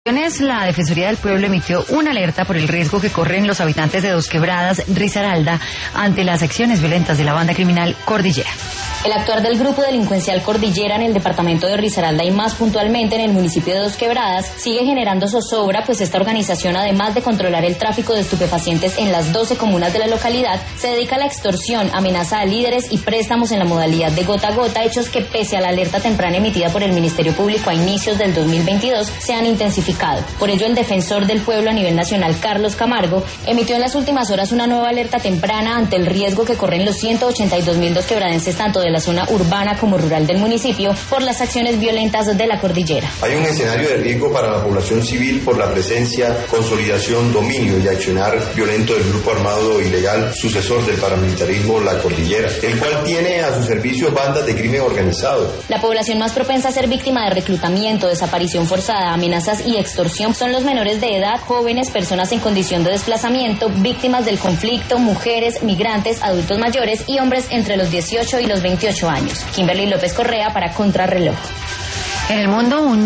La Defensoría del Pueblo emitió una alerta por el riesgo que corren los habitantes de Dos Quebradas, Risaralda, ante las acciones violentas de la banda criminal Cordillera. El actuar del grupo delincuencial Cordillera en el departamento de Risaralda y más puntualmente en el municipio de Dos Quebradas sigue generando zozobra, pues esta organización, además de controlar el tráfico de estupefacientes en las 12 comunas de la localidad, se dedica a la extorsión, amenaza a líderes y préstamos en la modalidad de gota a gota, hechos que pese a la alerta temprana emitida por el Ministerio Público a inicios del 2022 se han intensificado. Por ello, el defensor del pueblo a nivel nacional, Carlos Camargo, emitió en las últimas horas una nueva alerta temprana ante el riesgo que corren los 182.000 dosquebradenses, tanto de la zona urbana como rural del municipio, por las acciones violentas de la cordillera. Hay un escenario de riesgo para la población civil por la presencia, consolidación, dominio y accionar violento del grupo armado ilegal sucesor del paramilitarismo, la Cordillera, el cual tiene a su servicio bandas de crimen organizado. La población más propensa a ser víctima de reclutamiento, desaparición forzada, amenazas y extorsión son los menores de edad, jóvenes, personas en condición de desplazamiento, víctimas del conflicto, mujeres, migrantes, adultos mayores y hombres entre los 18 y los 28 años. Kimberly López Correa para Contrarreloj. En el mundo,